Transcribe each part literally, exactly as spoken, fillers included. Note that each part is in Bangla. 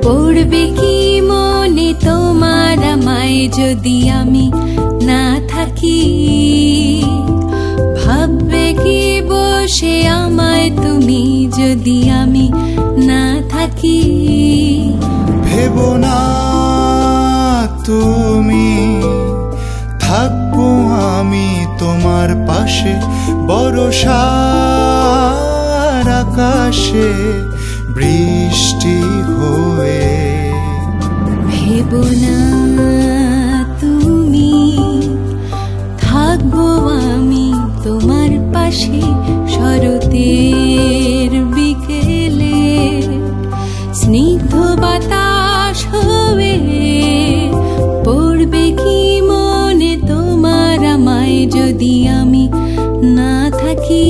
পড়বে কি মনে তোমার আমায় যদি আমি না থাকি? ভাববে কি বসে আমায় তুমি যদি আমি না থাকি? ভেবো না তুমি, থাকবো আমি তোমার পাশে বর্ষার আকাশে বৃষ্টি হয়ে। ভেবো না তুমি, থাকবো আমি তোমার পাশে শরতের বিকেলে স্নিগ্ধ বাতাস হয়ে। পড়বে কি মনে তোমার আমায় যদি আমি না থাকি?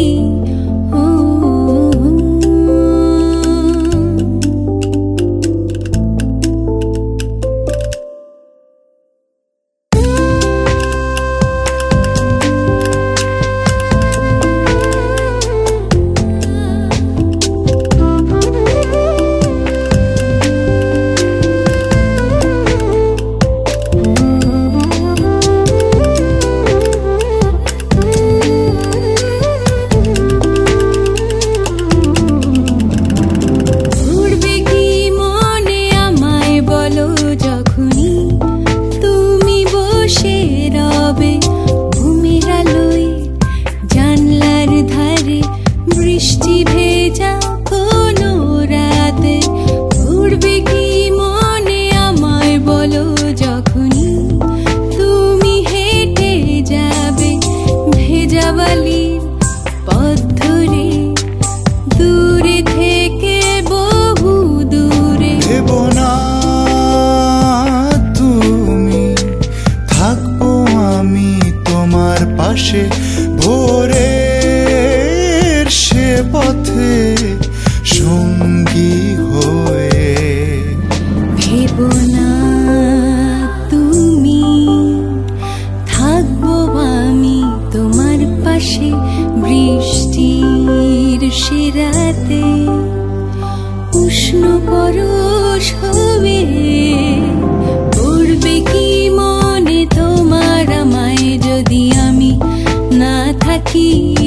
বৃষ্টি ভেজা কোনো রাতে উড়বে কি মনে আমায় বলো যখনই তুমি হেঁটে যাবে ভেজা বালির পথ ধরে দূরে থেকে বহু দূরে। ভেবো না তুমি, থাকবো আমি তোমার পাশে ভোরে সে পথে সঙ্গী হয়ে। ভেবো না তুমি, থাকবো আমি তোমার পাশে বৃষ্টির সে রাতে উষ্ণ পরশ হবে। পড়বে কি মনে তোমার আমায় যদি আমি না থাকি?